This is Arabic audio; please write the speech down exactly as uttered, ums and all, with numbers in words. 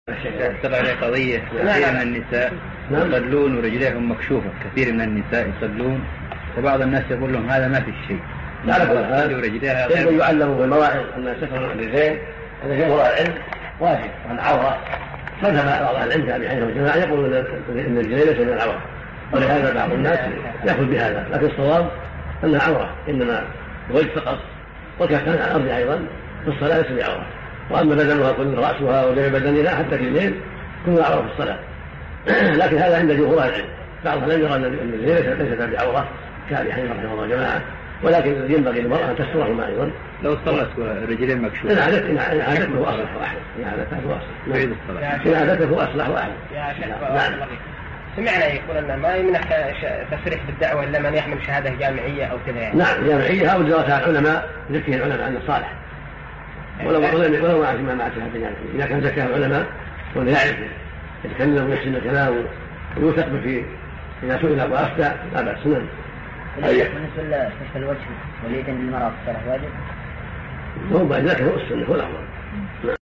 تبع قضية كثير من النساء يصلون ورجليهم مكشوفة، كثير من النساء يصلون وبعض الناس يقول لهم هذا ما في شيء. لا لا ورجليها غير يعلموا بالمواعظ أن ستر الرجلين هذا جمهور العلم واجب عن عورة. مذهب بعض أهل العلم أبي حنيفة والجماعة يقول أن الرجلين ليس من العورة، ولهذا بعض الناس يأخذ بهذا، لكن الصواب أنها عورة، إنما الوجه فقط، وكان على الأرض أيضا في الصلاة ليس بعورة. وأما بدنها كل رأسها وجميع بدنها حتى في الليل كلها عورة في الصلاة. لكن هذا عند جمهور العلم، بعضهم لم يرى أن الرجلين ليست بعورة كأبي حنيفة رحمه الله جماعة، ولكن ينبغي للمرأة أن تسترهما أيضا لو صلت الرجلين مكشوفة. إن عادته إن عادته أصلح وأحسن، إن عادته أصلح يعيد الصلاة. إن عادته أصلح وأحسن. يا شيخ سمعنا يقول أن ما يمنح تصريح بالدعوة إلا من يحمل شهادة جامعية أو كذا يعني. نعم جامعية أو دراسة العلماء يزكيه العلماء عن الصالح، ولو ولو مع ما مع شهادة جامعية إذا كان زكاه العلماء ولا يعرف يتكلم ويحسن الكلام ويوثق به إذا سئل وأفتى لا بأس. نعم. بالنسبة لكشف الوجه واليدين للمرأة في الصلاة واجب؟ هو بعد ذلك هو السنة هو الأفضل.